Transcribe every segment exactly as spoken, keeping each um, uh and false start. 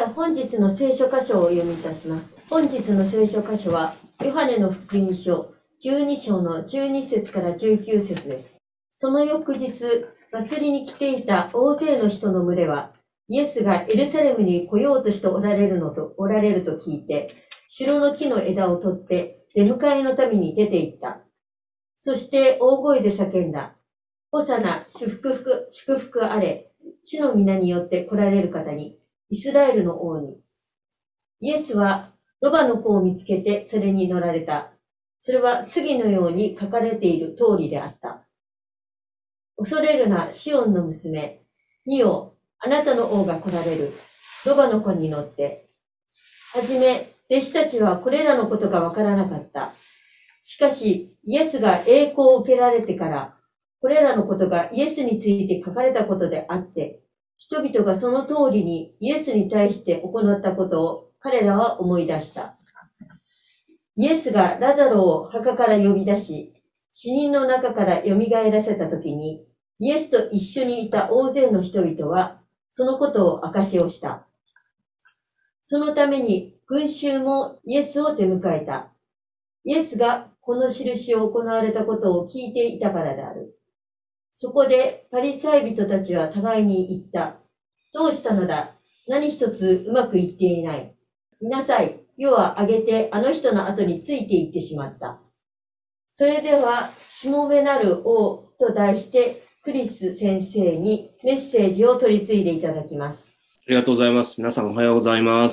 は本日の聖書箇所をお読みいたします。本日の聖書箇所は、ヨハネの福音書じゅうに章のじゅうに節からじゅうきゅう節です。その翌日、祭りに来ていた大勢の人の群れは、イエスがエルサレムに来ようとしておられるのと、おられると聞いて、白の木の枝を取って出迎えのために出て行った。そして大声で叫んだ。ホサナ、祝福、祝福あれ、主の皆によって来られる方に、イスラエルの王に。イエスはロバの子を見つけてそれに乗られた。それは次のように書かれている通りであった。恐れるな、シオンの娘。見よ、あなたの王が来られる。ロバの子に乗って。はじめ、弟子たちはこれらのことがわからなかった。しかし、イエスが栄光を受けられてから、これらのことがイエスについて書かれたことであって、人々がその通りにイエスに対して行ったことを彼らは思い出した。イエスがラザロを墓から呼び出し、死人の中から蘇らせたときに、イエスと一緒にいた大勢の人々は、そのことを証しをした。そのために群衆もイエスを出迎えた。イエスがこの印を行われたことを聞いていたからである。そこでパリサイ人たちは互いに言った。どうしたのだ？何一つうまくいっていない。見なさい。夜は上げてあの人の後についていってしまった。それでは、しもべなる王と題してクリス先生にメッセージを取り次いでいただきます。 ありがとうございます。皆さんおはようございます。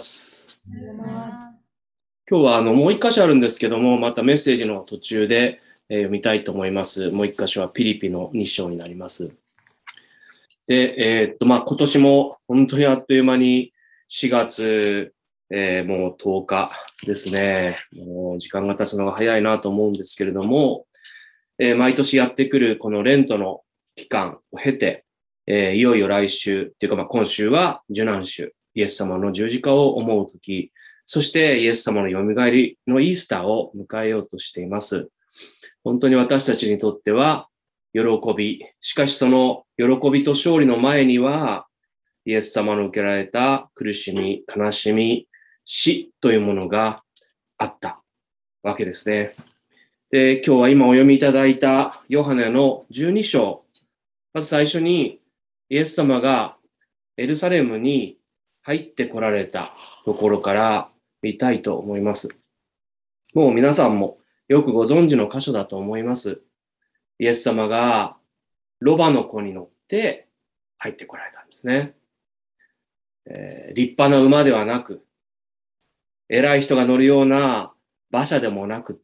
今日はあのもう一箇所あるんですけども、またメッセージの途中で読みたいと思います。もう一箇所はピリピのに章になります。で、えー、っと、まあ、今年も本当にあっという間にしがつ、えー、もうとおかですね。もう時間が経つのが早いなと思うんですけれども、えー、毎年やってくるこのレントの期間を経て、えー、いよいよ来週っていうか、まあ、今週は受難週、イエス様の十字架を思うとき、そしてイエス様のよみがえりのイースターを迎えようとしています。本当に私たちにとっては喜び、しかしその喜びと勝利の前には、イエス様の受けられた苦しみ、悲しみ、死というものがあったわけですね。で、今日は今お読みいただいたヨハネのじゅうに章、まず最初にイエス様がエルサレムに入ってこられたところから見たいと思います。もう皆さんもよくご存知の箇所だと思います。イエス様がロバの子に乗って入ってこられたんですね。えー、立派な馬ではなく、偉い人が乗るような馬車でもなくって、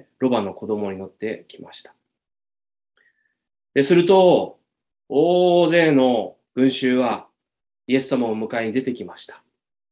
ロバの子供に乗ってきました。ですると、大勢の群衆はイエス様を迎えに出てきました。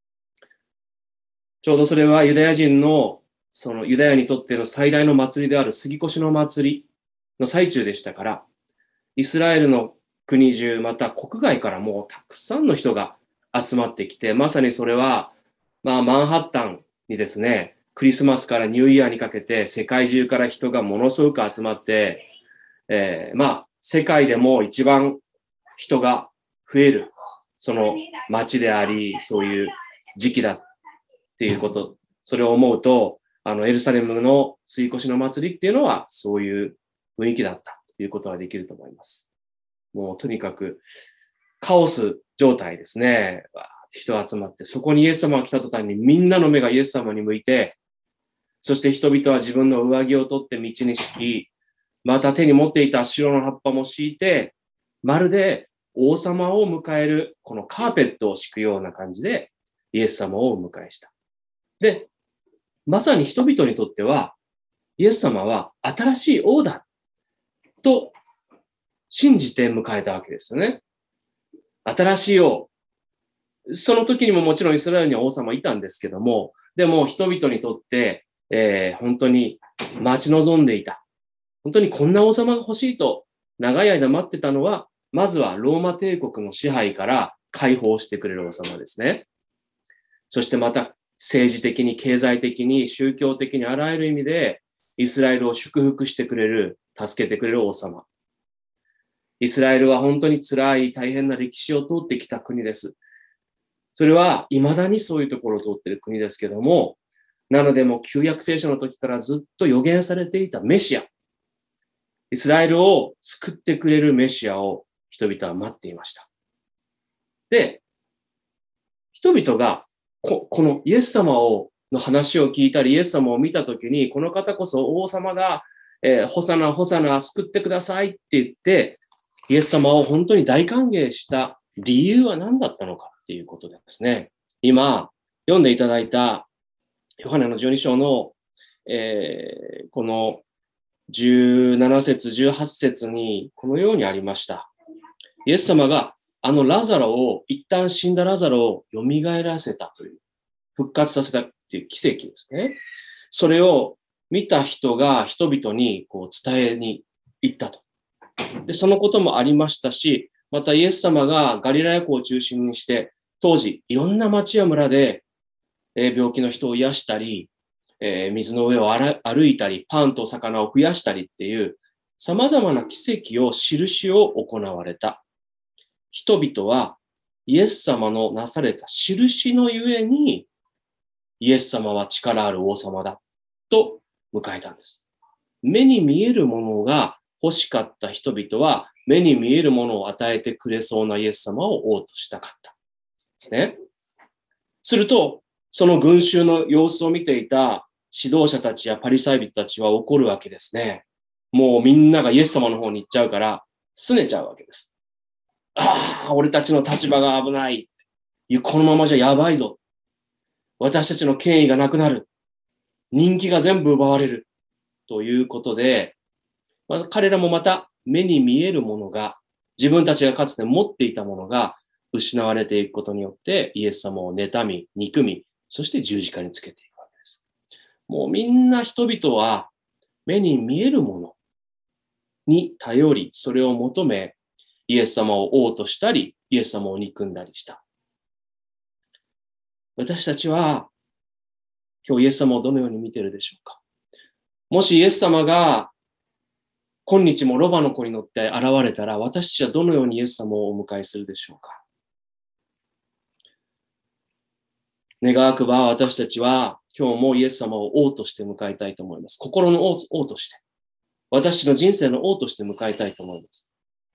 ちょうどそれはユダヤ人の、そのユダヤにとっての最大の祭りである杉越の祭りの最中でしたから、イスラエルの国中、また国外からもうたくさんの人が集まってきて、まさにそれは、まあ、マンハッタンにですね、クリスマスからニューイヤーにかけて世界中から人がものすごく集まって、えー、まあ、世界でも一番人が増える、その街であり、そういう時期だっていうこと、それを思うと、あの、エルサレムの杉越の祭りっていうのは、そういう雰囲気だったということができると思います。もうとにかくカオス状態ですね。人が集まって、そこにイエス様が来た途端にみんなの目がイエス様に向いて、そして人々は自分の上着を取って道に敷き、また手に持っていた白の葉っぱも敷いて、まるで王様を迎えるこのカーペットを敷くような感じでイエス様をお迎えした。で、まさに人々にとっては、イエス様は新しい王だと信じて迎えたわけですよね。新しい王。その時にももちろんイスラエルには王様いたんですけども、でも人々にとって、えー、本当に待ち望んでいた。本当にこんな王様が欲しいと長い間待ってたのは、まずはローマ帝国の支配から解放してくれる王様ですね。そしてまた政治的に経済的に宗教的にあらゆる意味でイスラエルを祝福してくれる、助けてくれる王様。イスラエルは本当に辛い大変な歴史を通ってきた国です。 それは未だにそういうところを通っている国ですけども、なのでもう旧約聖書の時からずっと予言されていたメシア、イスラエルを救ってくれるメシアを人々は待っていました。で、人々がこ、このイエス様をの話を聞いたり、イエス様を見たときに、この方こそ王様だ、えー、ホサナ、ホサナ、救ってくださいって言って、イエス様を本当に大歓迎した理由は何だったのかっていうことですね。今、読んでいただいた、ヨハネのじゅうに章の、えー、このじゅうなな節、じゅうはち節にこのようにありました。イエス様があのラザロを、一旦死んだラザロを蘇らせたという、復活させたっていう奇跡ですね。それを見た人が人々にこう伝えに行ったと。で、そのこともありましたし、またイエス様がガリラヤ湖を中心にして、当時いろんな町や村で病気の人を癒したり、水の上を歩いたり、パンと魚を増やしたりっていう様々な奇跡を、印を行われた。人々はイエス様のなされた印のゆえに、イエス様は力ある王様だと迎えたんです。目に見えるものが欲しかった人々は、目に見えるものを与えてくれそうなイエス様を王としたかったですね。すると、その群衆の様子を見ていた指導者たちやパリサイ人たちは怒るわけですね。もうみんながイエス様の方に行っちゃうから、拗ねちゃうわけです。ああ、俺たちの立場が危ない。このままじゃやばいぞ。私たちの権威がなくなる。人気が全部奪われる。ということで、まあ、彼らもまた目に見えるものが、自分たちがかつて持っていたものが失われていくことによって、イエス様を妬み、憎み、そして十字架につけていくわけです。もうみんな人々は目に見えるものに頼り、それを求め、イエス様を王としたり、イエス様を憎んだりした。私たちは、今日イエス様をどのように見ているでしょうか。もしイエス様が、今日もロバの子に乗って現れたら、私たちはどのようにイエス様をお迎えするでしょうか。願わくば私たちは、今日もイエス様を王として迎えたいと思います。心の 王, 王として。私の人生の王として迎えたいと思います。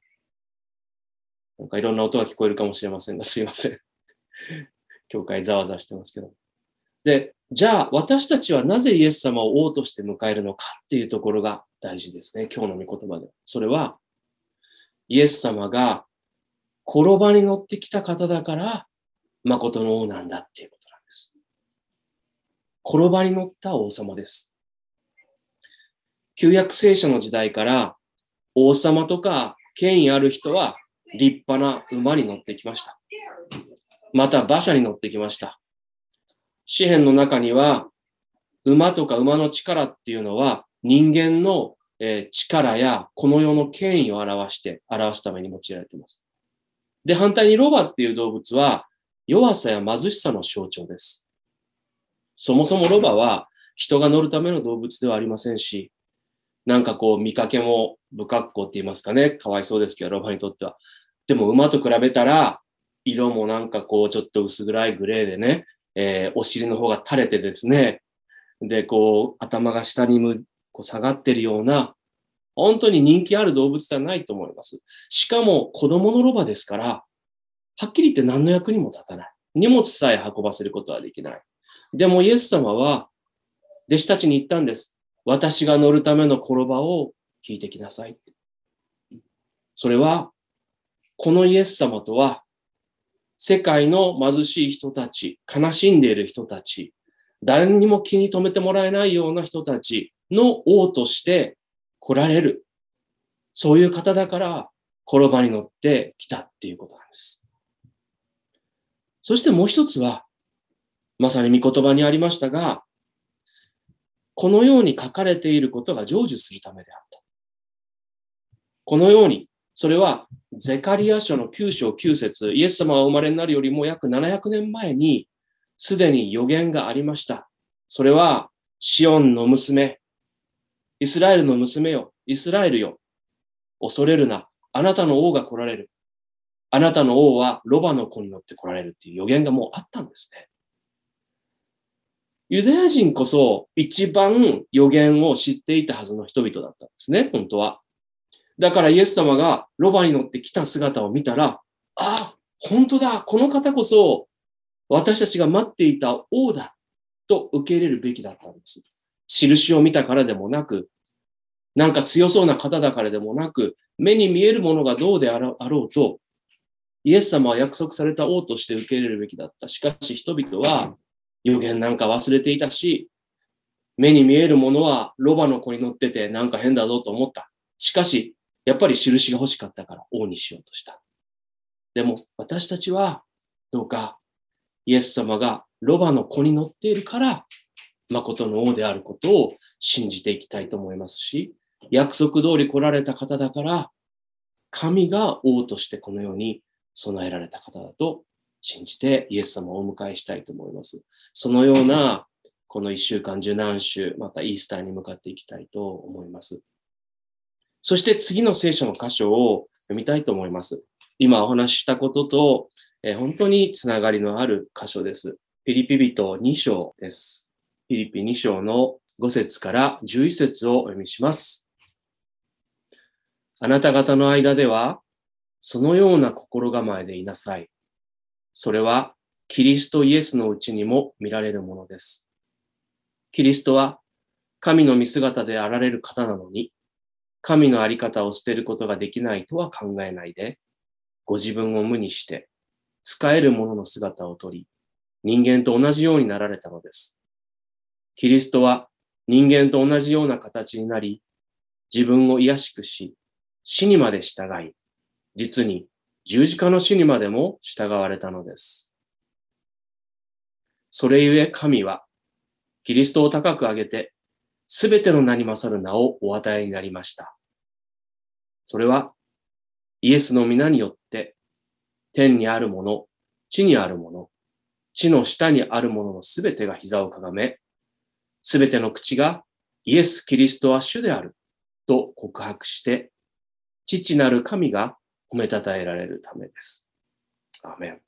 なんかいろんな音が聞こえるかもしれませんが、すいません。教会ざわざわしてますけど。で、じゃあ私たちはなぜイエス様を王として迎えるのかっていうところが大事ですね。今日の御言葉で。それは、イエス様が転ばに乗ってきた方だから、誠の王なんだっていうことなんです。転ばに乗った王様です。旧約聖書の時代から王様とか権威ある人は立派な馬に乗ってきました。また馬車に乗ってきました。詩篇の中には馬とか馬の力っていうのは人間の力やこの世の権威を表して表すために用いられています。で、反対にロバっていう動物は弱さや貧しさの象徴です。そもそもロバは人が乗るための動物ではありませんし、なんかこう見かけも不格好って言いますかね、かわいそうですけど、ロバにとっては。でも馬と比べたら、色もなんかこうちょっと薄暗いグレーでね、えー、お尻の方が垂れてですね、で、こう頭が下にむこう下がってるような、本当に人気ある動物ではないと思います。しかも子供のロバですから、はっきり言って何の役にも立たない。荷物さえ運ばせることはできない。でもイエス様は弟子たちに言ったんです。私が乗るための転ばを聞いてきなさい。それは、このイエス様とは、世界の貧しい人たち、悲しんでいる人たち、誰にも気に留めてもらえないような人たちの王として来られる。そういう方だから、転ばに乗ってきたっていうことなんです。そしてもう一つは、まさに御言葉にありましたが、このように書かれていることが成就するためであった。このように、それはゼカリヤ書のきゅう章きゅう節、イエス様がお生まれになるよりも約ななひゃくねんまえにすでに予言がありました。それはシオンの娘、イスラエルの娘よ、イスラエルよ、恐れるな、あなたの王が来られる。 あなたの王はロバの子に乗って来られるっていう予言がもうあったんですね。ユダヤ人こそ一番予言を知っていたはずの人々だったんですね、本当は。だからイエス様がロバに乗って来た姿を見たら、ああ、本当だ、この方こそ私たちが待っていた王だと受け入れるべきだったんです。印を見たからでもなく、なんか強そうな方だからでもなく、目に見えるものがどうであろうと、イエス様は約束された王として受け入れるべきだった。しかし人々は予言なんか忘れていたし、目に見えるものはロバの子に乗っててなんか変だぞと思った。しかし、やっぱり印が欲しかったから王にしようとした。でも私たちはどうかイエス様がロバの子に乗っているから誠の王であることを信じていきたいと思いますし、約束通り来られた方だから神が王としてこの世に備えられた方だと信じてイエス様をお迎えしたいと思います。そのようなこの一週間、受難週、またイースターに向かっていきたいと思います。そして次の聖書の箇所を読みたいと思います。今お話ししたことと、えー、本当につながりのある箇所です。ピリピ人に章です。ピリピに章のご節からじゅういち節をお読みします。あなた方の間では、そのような心構えでいなさい。それは、キリストイエスのうちにも見られるものです。キリストは、神の見姿であられる方なのに、神のあり方を捨てることができないとは考えないで、ご自分を無にして、使えるものの姿をとり、人間と同じようになられたのです。キリストは人間と同じような形になり、自分を卑しくし、死にまで従い、実に十字架の死にまでも従われたのです。それゆえ神は、キリストを高く上げて、すべての名に勝る名をお与えになりました。それは、イエスの皆によって、天にあるもの、地にあるもの、地の下にあるもののすべてが膝をかがめ、すべての口がイエス・キリストは主であると告白して、父なる神が褒めたたえられるためです。アーメン。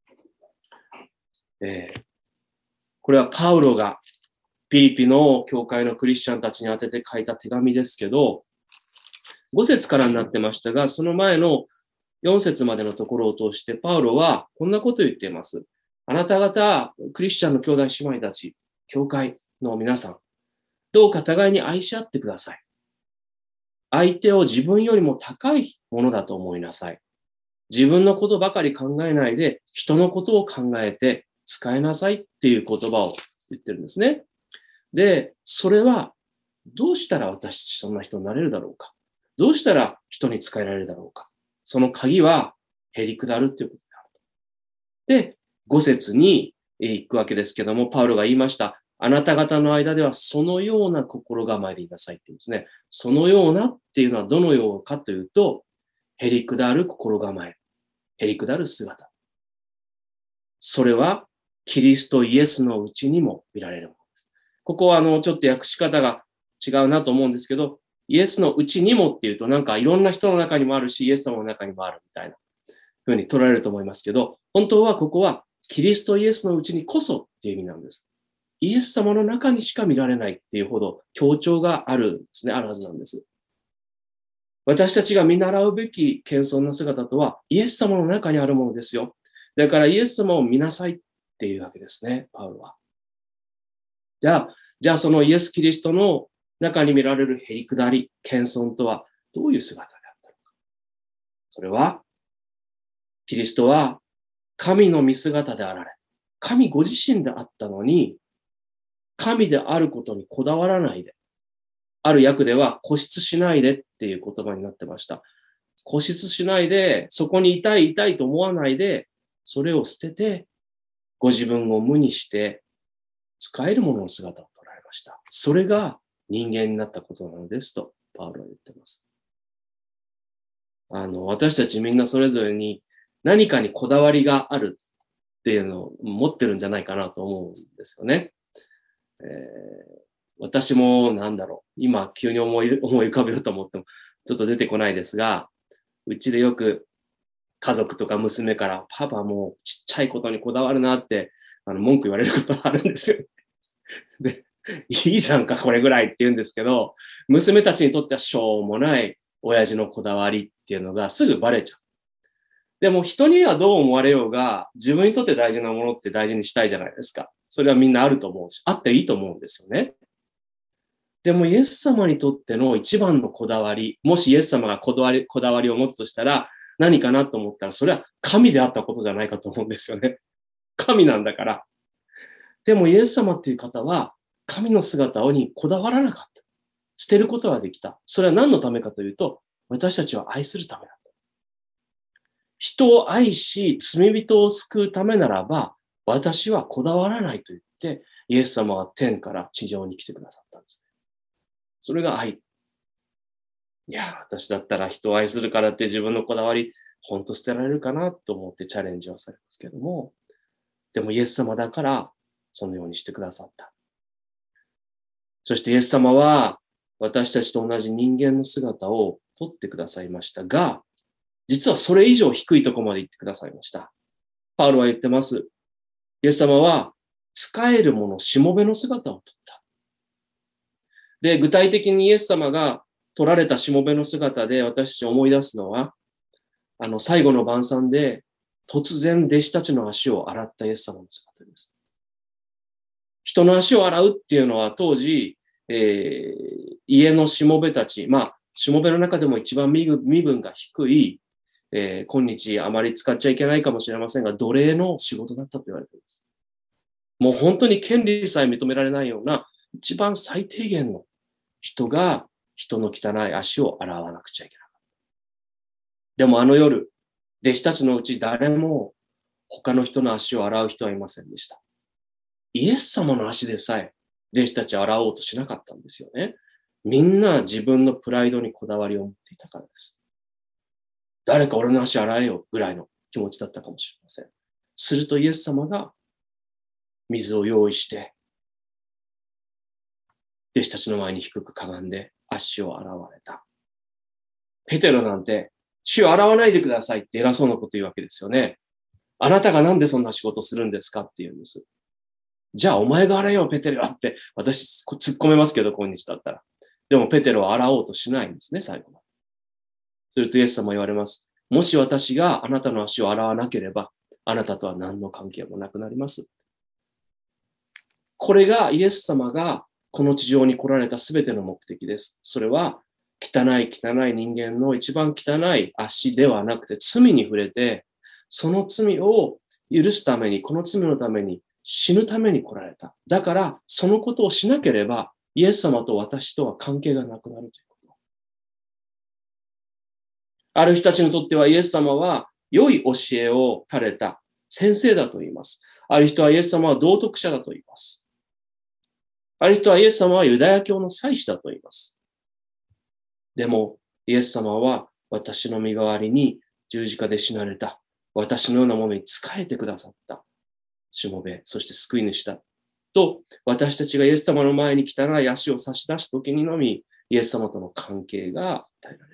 えー、これはパウロがピリピの教会のクリスチャンたちに宛てて書いた手紙ですけど、ご節からになってましたが、その前のよん節までのところを通してパウロはこんなことを言っています。あなた方、クリスチャンの兄弟姉妹たち、教会の皆さん、どうか互いに愛し合ってください。相手を自分よりも高いものだと思いなさい。自分のことばかり考えないで、人のことを考えて使いなさいっていう言葉を言ってるんですね。で、それはどうしたら私そんな人になれるだろうか。どうしたら人に使えられるだろうか。その鍵はへりくだるっていうことであると。で、ご節に行くわけですけども、パウロが言いました。あなた方の間ではそのような心構えでいなさいって言うんですね。そのようなっていうのはどのようかというと、へりくだる心構え。へりくだる姿。それは、キリストイエスのうちにも見られるものです。ここはあの、ちょっと訳し方が違うなと思うんですけど、イエスのうちにもっていうとなんかいろんな人の中にもあるし、イエス様の中にもあるみたいな風に捉えると思いますけど、本当はここはキリストイエスのうちにこそっていう意味なんです。イエス様の中にしか見られないっていうほど強調があるんですね、あるはずなんです。私たちが見習うべき謙遜な姿とは、イエス様の中にあるものですよ。だからイエス様を見なさいっていうわけですね、パウロは。じゃあ、じゃあそのイエス・キリストの中に見られるへりくだり、謙遜とはどういう姿であったのか。それは、キリストは神の見姿であられ、神ご自身であったのに、神であることにこだわらないで、ある訳では固執しないでっていう言葉になってました。固執しないで、そこにいたいいたいと思わないで、それを捨てて、ご自分を無にして、使えるものの姿を捉えました。それが人間になったことなのですと、パウロは言っています。あの、私たちみんなそれぞれに何かにこだわりがあるっていうのを持ってるんじゃないかなと思うんですよね。えー私もなんだろう、今急に思い、思い浮かべようと思ってもちょっと出てこないですが、うちでよく家族とか娘から、パパもうちっちゃいことにこだわるなって、あの、文句言われることがあるんですよ。で、いいじゃんか、これぐらいって言うんですけど、娘たちにとってはしょうもない親父のこだわりっていうのがすぐバレちゃう。でも人にはどう思われようが、自分にとって大事なものって大事にしたいじゃないですか。それはみんなあると思うし、あっていいと思うんですよね。でもイエス様にとっての一番のこだわり、もしイエス様がこだわり、こだわりを持つとしたら何かなと思ったら、それは神であったことじゃないかと思うんですよね。神なんだから。でもイエス様っていう方は、神の姿にこだわらなかった。捨てることができた。それは何のためかというと、私たちを愛するためだった。人を愛し、罪人を救うためならば、私はこだわらないと言って、イエス様は天から地上に来てくださったんです。それが愛。いや、私だったら人を愛するからって自分のこだわり、本当捨てられるかなと思ってチャレンジはされますけども、でもイエス様だからそのようにしてくださった。そしてイエス様は私たちと同じ人間の姿をとってくださいましたが、実はそれ以上低いところまで行ってくださいました。パウロは言ってます。イエス様は使えるものしもべの姿をとった。で、具体的にイエス様が取られたしもべの姿で私たち思い出すのは、あの最後の晩餐で突然弟子たちの足を洗ったイエス様の姿です。人の足を洗うっていうのは当時、えー、家のしもべたち、まあ、しもべの中でも一番身分が低い、えー、今日あまり使っちゃいけないかもしれませんが、奴隷の仕事だったと言われています。もう本当に権利さえ認められないような一番最低限の人が人の汚い足を洗わなくちゃいけなかった。でもあの夜、弟子たちのうち誰も他の人の足を洗う人はいませんでした。イエス様の足でさえ弟子たちは洗おうとしなかったんですよね。みんな自分のプライドにこだわりを持っていたからです。誰か俺の足洗えよぐらいの気持ちだったかもしれません。するとイエス様が水を用意して、弟子たちの前に低くかがんで足を洗われた。ペテロなんて、主を洗わないでくださいって偉そうなこと言うわけですよね。あなたがなんでそんな仕事するんですかって言うんです。じゃあお前が洗えよペテロって私突っ込めますけど今日だったら。でもペテロは洗おうとしないんですね、最後まで。するとイエス様言われます。もし私があなたの足を洗わなければ、あなたとは何の関係もなくなります。これがイエス様がこの地上に来られたすべての目的です。それは汚い汚い人間の一番汚い足ではなくて罪に触れて、その罪を許すために、この罪のために死ぬために来られた。だからそのことをしなければイエス様と私とは関係がなくなるということ。ある人たちにとってはイエス様は良い教えを垂れた先生だと言います。ある人はイエス様は道徳者だと言います。ある人はイエス様はユダヤ教の祭司だと言います。でも、イエス様は私の身代わりに十字架で死なれた。私のようなものに仕えてくださった。しもべ、そして救い主だ。と、私たちがイエス様の前に汚い足を差し出すときにのみ、イエス様との関係が与えられる。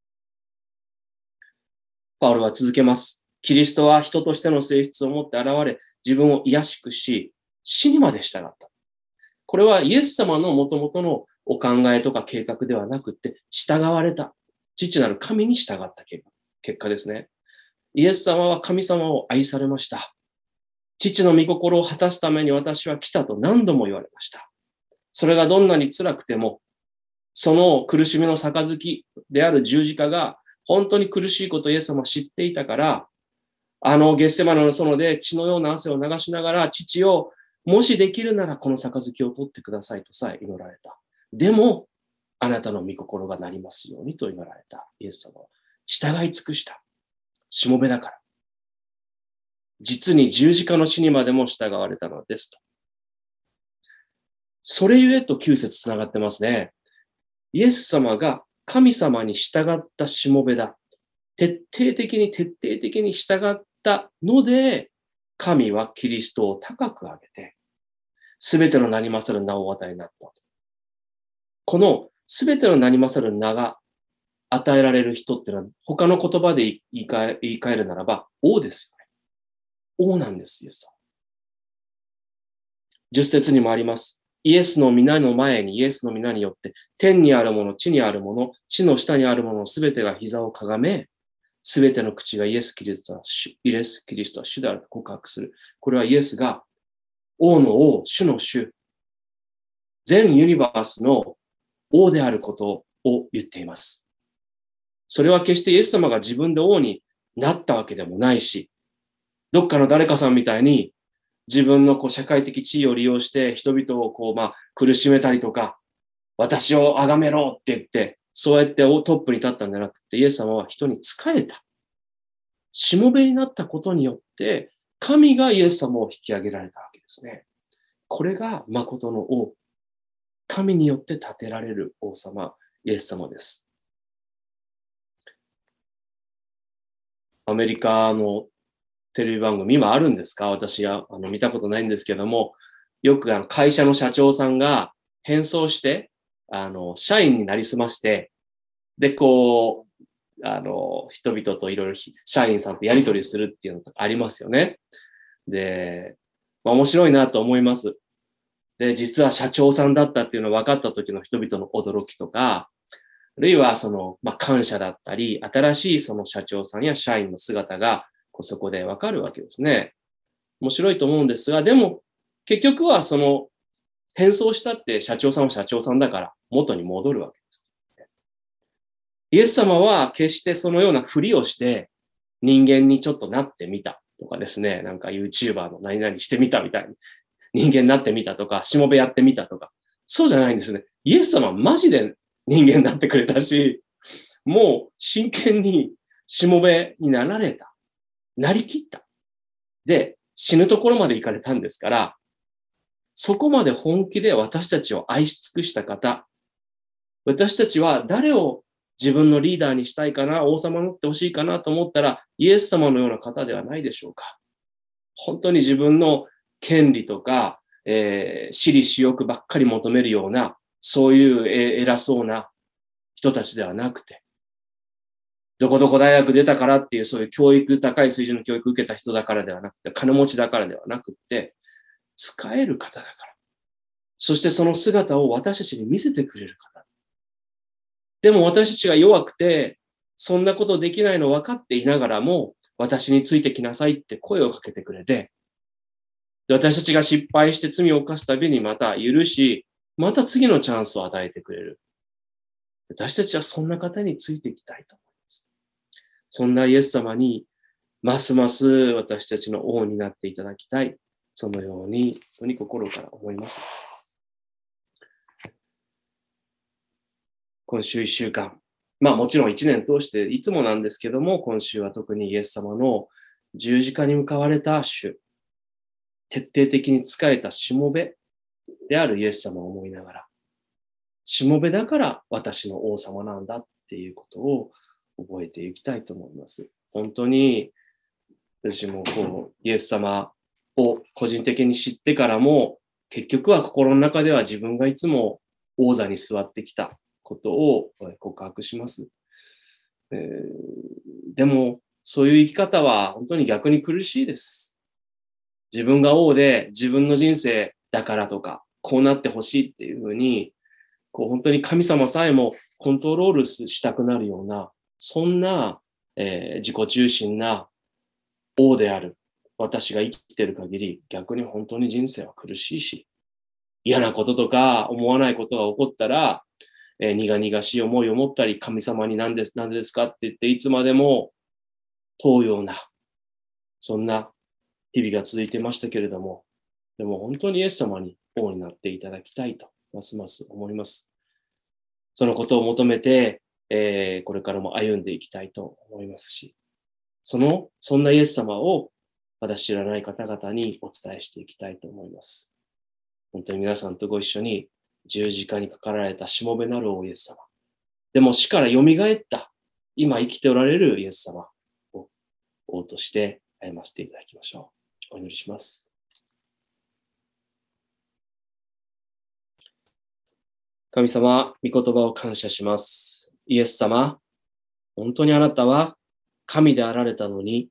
パウロは続けます。キリストは人としての性質を持って現れ、自分を卑しくし、死にまで従った。これはイエス様の元々のお考えとか計画ではなくて、従われた。父なる神に従った結果ですね。イエス様は神様を愛されました。父の御心を果たすために私は来たと何度も言われました。それがどんなに辛くても、その苦しみの杯である十字架が本当に苦しいことをイエス様は知っていたから、あのゲッセマネの園で血のような汗を流しながら、父をもしできるならこの杯を取ってくださいとさえ祈られた。でも、あなたの御心がなりますようにと祈られたイエス様は従い尽くした。しもべだから。実に十字架の死にまでも従われたのですと。それゆえときゅう節つながってますね。イエス様が神様に従ったしもべだ。徹底的に徹底的に従ったので、神はキリストを高く上げて、すべての名に勝る名をお与えになった。このすべての名に勝る名が与えられる人っていうのは、他の言葉で言い換え、言い換えるならば、王ですよね。王なんです、イエス様。十節にもあります。イエスの皆の前に、イエスの皆によって、天にあるもの、地にあるもの、地の下にあるもの、すべてが膝をかがめ、すべての口がイエス・キリストは主、イエス・キリストは主であると告白する。これはイエスが、王の王、主の主、全ユニバースの王であることを言っています。それは決してイエス様が自分で王になったわけでもないし、どっかの誰かさんみたいに自分のこう社会的地位を利用して人々をこうまあ苦しめたりとか、私を崇めろって言って、そうやってトップに立ったんじゃなくて、イエス様は人に仕えた。しもべになったことによって、神がイエス様を引き上げられたわけですね。これが誠の王。神によって立てられる王様、イエス様です。アメリカのテレビ番組、今あるんですか？私はあの見たことないんですけども、よくあの会社の社長さんが変装して、あの、社員になりすまして、で、こう、あの、人々といろいろ社員さんとやり取りするっていうのとかありますよね。で、まあ、面白いなと思います。で、実は社長さんだったっていうのが分かった時の人々の驚きとか、あるいはその、まあ、感謝だったり、新しいその社長さんや社員の姿がこうそこで分かるわけですね。面白いと思うんですが、でも結局はその変装したって社長さんは社長さんだから元に戻るわけです。イエス様は決してそのようなふりをして人間にちょっとなってみたとかですね、なんか YouTuber の何々してみたみたいに人間になってみたとか、しもべやってみたとか、そうじゃないんですね。イエス様はマジで人間になってくれたし、もう真剣にしもべになられた。なりきった。で、死ぬところまで行かれたんですから、そこまで本気で私たちを愛し尽くした方、私たちは誰を自分のリーダーにしたいかな、王様になってほしいかなと思ったら、イエス様のような方ではないでしょうか。本当に自分の権利とか、えー、私利私欲ばっかり求めるような、そういう偉そうな人たちではなくて、どこどこ大学出たからっていう、そういう教育、高い水準の教育を受けた人だからではなくて、金持ちだからではなくて、使える方だから。そしてその姿を私たちに見せてくれる方。でも私たちが弱くて、そんなことできないの分かっていながらも、私についてきなさいって声をかけてくれて、私たちが失敗して罪を犯すたびにまた許し、また次のチャンスを与えてくれる。私たちはそんな方についていきたいと思います。そんなイエス様に、ますます私たちの王になっていただきたい。そのように、本当に心から思います。今週一週間。まあもちろん一年通していつもなんですけども、今週は特にイエス様の十字架に向かわれた主、徹底的に仕えたしもべであるイエス様を思いながら、しもべだから私の王様なんだっていうことを覚えていきたいと思います。本当に私もこうイエス様を個人的に知ってからも、結局は心の中では自分がいつも王座に座ってきたことを告白します。えー、でもそういう生き方は本当に逆に苦しいです。自分が王で自分の人生だからとか、こうなってほしいっていうふうに、こう本当に神様さえもコントロールしたくなるような、そんな、えー、自己中心な王である私が生きている限り、逆に本当に人生は苦しいし、嫌なこととか思わないことが起こったら、えー、苦々しい思いを持ったり、神様に何です、何ですかって言って、いつまでも問うような、そんな日々が続いてましたけれども、でも本当にイエス様に王になっていただきたいと、ますます思います。そのことを求めて、えー、これからも歩んでいきたいと思いますし、その、そんなイエス様を私知らない方々にお伝えしていきたいと思います。本当に皆さんとご一緒に十字架にかかられたしもべなる王イエス様。でも死から蘇った今生きておられるイエス様を王として歩ませていただきましょう。お祈りします。神様、御言葉を感謝します。イエス様、 本当にあなたは神であられたのに、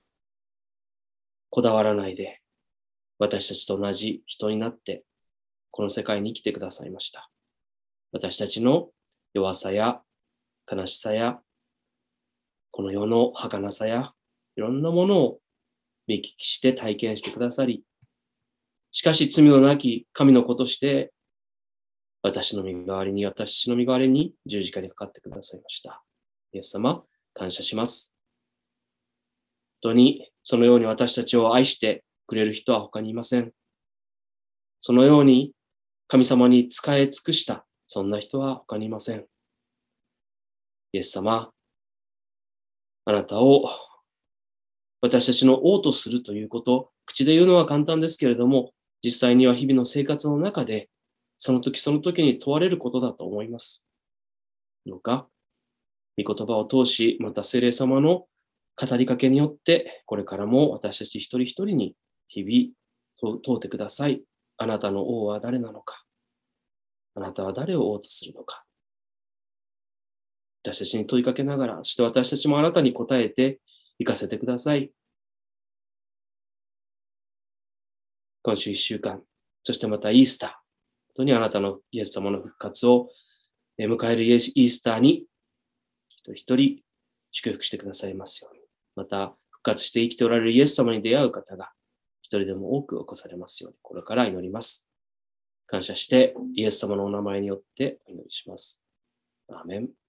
こだわらないで、私たちと同じ人になって、この世界に生きてくださいました。私たちの弱さや悲しさや、この世の儚さや、いろんなものを見聞きして体験してくださり、しかし罪のなき神の子として、私の身代わりに、私の身代わりに十字架にかかってくださいました。イエス様、感謝します。本当にそのように私たちを愛してくれる人は他にいません。そのように神様に仕え尽くした、そんな人は他にいません。イエス様、あなたを私たちの王とするということ、口で言うのは簡単ですけれども、実際には日々の生活の中で、その時その時に問われることだと思います。どうか、御言葉を通し、また聖霊様の語りかけによって、これからも私たち一人一人に日々問うてください。あなたの王は誰なのか。あなたは誰を王とするのか。私たちに問いかけながら、そして私たちもあなたに答えて行かせてください。今週一週間、そしてまたイースター、本当にあなたのイエス様の復活を迎えるイースターに、一人一人祝福してくださいますように。また、復活して生きておられるイエス様に出会う方が、一人でも多く起こされますように、これから祈ります。感謝して、イエス様のお名前によってお祈りします。アーメン。